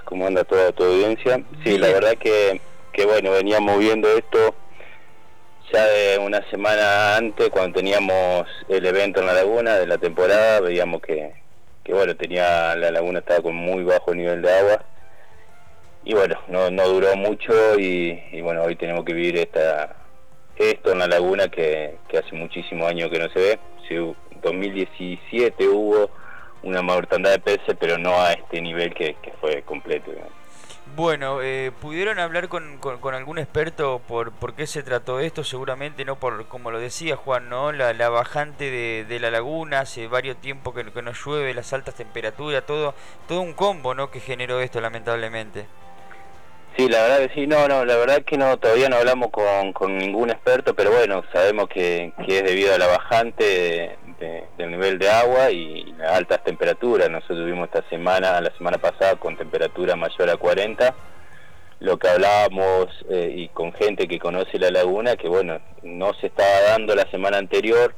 ¿Cómo anda toda tu audiencia? Sí, la Bien. verdad que bueno, veníamos viendo esto ya de una semana antes, cuando teníamos el evento en la laguna de la temporada, veíamos que bueno, la laguna estaba con muy bajo nivel de agua, y bueno, no duró mucho, y bueno, hoy tenemos que vivir esto en la laguna que hace muchísimos años que no se ve. Sí, 2017 hubo una mortandad de peces, pero no a este nivel que fue completo, digamos. Bueno, ¿pudieron hablar con algún experto por qué se trató esto? Seguramente no por, como lo decía Juan, ¿no? La bajante de la laguna, hace varios tiempos que no llueve, las altas temperaturas, todo un combo, ¿no? Que generó esto, lamentablemente. Sí, la verdad que sí, la verdad que no, todavía no hablamos con ningún experto, pero bueno, sabemos que es debido a la bajante del nivel de agua y las altas temperaturas. Nosotros tuvimos la semana pasada, con temperatura mayor a 40, lo que hablábamos y con gente que conoce la laguna, que bueno, no se estaba dando la semana anterior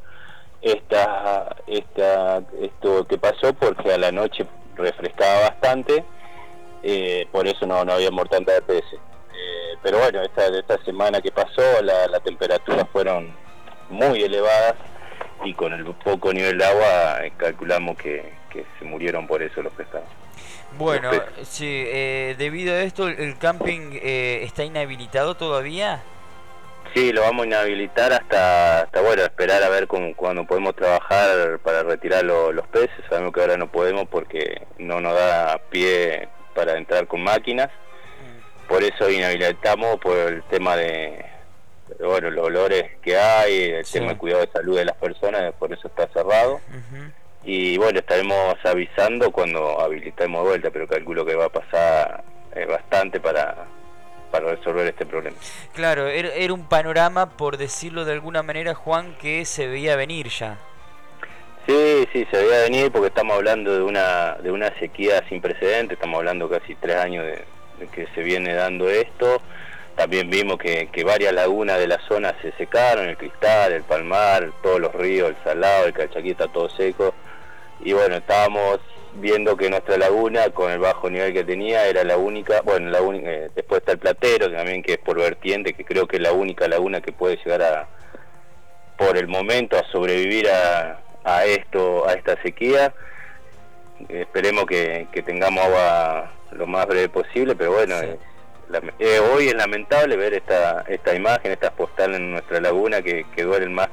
esto que pasó, porque a la noche refrescaba bastante, por eso no había mortandad de peces. Pero bueno, esta semana que pasó, las temperaturas fueron muy elevadas, y con el poco nivel de agua calculamos que se murieron por eso los Bueno, peces. sí, debido a esto, ¿el camping está inhabilitado todavía? Sí, lo vamos a inhabilitar hasta bueno, esperar a ver cuándo podemos trabajar para retirar los peces. Sabemos que ahora no podemos porque no nos da pie para entrar con máquinas. Mm, Por eso inhabilitamos, por el tema de bueno, los olores que hay, el sí. tema de cuidado de salud de las personas, por eso está cerrado. Ujú. Y bueno, estaremos avisando cuando habilitemos de vuelta, pero calculo que va a pasar bastante para resolver este problema. Claro, era un panorama, por decirlo de alguna manera, Juan, que se veía venir ya. Sí, se veía venir, porque estamos hablando de una sequía sin precedentes. Estamos hablando casi 3 años de que se viene dando esto. También vimos que varias lagunas de la zona se secaron: el Cristal, el Palmar, todos los ríos, el Salado, el Calchaquí, está todo seco. Y bueno, estábamos viendo que nuestra laguna, con el bajo nivel que tenía, era la única. Bueno, después está el Platero, también, que es por vertiente, que creo que es la única laguna que puede llegar por el momento, a sobrevivir a esta sequía. Esperemos que tengamos agua lo más breve posible, pero bueno, Sí. hoy es lamentable ver esta imagen, estas postales en nuestra laguna, que duelen más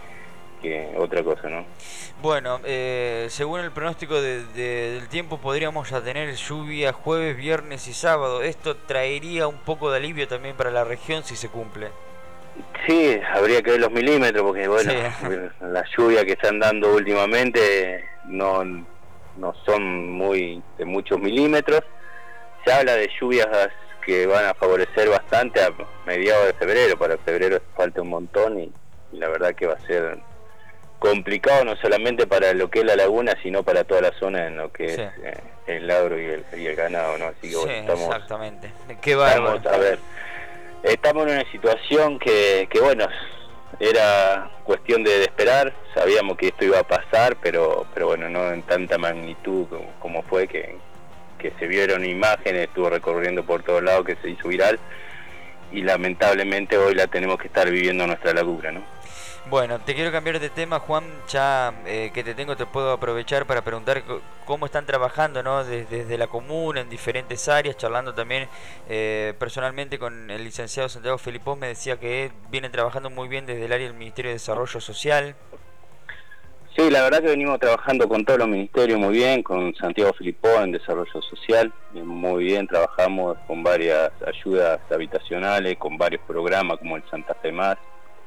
que otra cosa, ¿no? Bueno, según el pronóstico del tiempo, podríamos ya tener lluvia jueves, viernes y sábado. Esto traería un poco de alivio también para la región si se cumple. Sí, habría que ver los milímetros, porque Sí. bueno, las lluvias que están dando últimamente no son de muchos milímetros. Se habla de lluvias que van a favorecer bastante a mediados de febrero. Para febrero falta un montón, y la verdad que va a ser complicado, no solamente para lo que es la laguna, sino para toda la zona, en lo que es Sí, el agro y el ganado, ¿no? Así que sí, bueno, exactamente. Qué bárbaro. estamos a ver, estamos en una situación que bueno, era cuestión de esperar. Sabíamos que esto iba a pasar, pero bueno, no en tanta magnitud como fue, que se vieron imágenes, estuvo recorriendo por todos lados, que se hizo viral, y lamentablemente hoy la tenemos que estar viviendo en nuestra laguna, ¿no? Bueno, te quiero cambiar de tema, Juan. Ya que te tengo, te puedo aprovechar para preguntar cómo están trabajando, ¿no? Desde la comuna, en diferentes áreas, charlando también personalmente con el licenciado Santiago Felipón. Me decía que vienen trabajando muy bien desde el área del Ministerio de Desarrollo Social. Sí, la verdad que venimos trabajando con todos los ministerios muy bien, con Santiago Filippo en Desarrollo Social, muy bien. Trabajamos con varias ayudas habitacionales, con varios programas como el Santa Fe Más,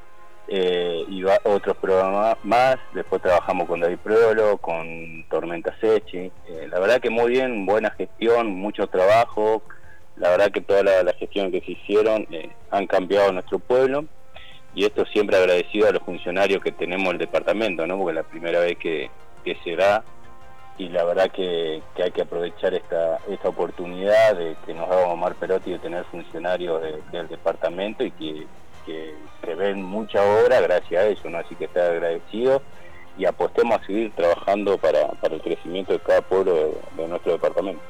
otros programas más. Después trabajamos con David Proolo, con Tormenta Sechi. La verdad que muy bien, buena gestión, mucho trabajo. La verdad que toda la gestión que se hicieron han cambiado nuestro pueblo, y esto siempre agradecido a los funcionarios que tenemos el departamento, ¿no? Porque es la primera vez que se da, y la verdad que hay que aprovechar esta oportunidad de que nos da Omar Perotti, de tener funcionarios del departamento, y que ven mucha obra gracias a eso, ¿no? Así que está agradecido, y apostemos a seguir trabajando para el crecimiento de cada pueblo de nuestro departamento.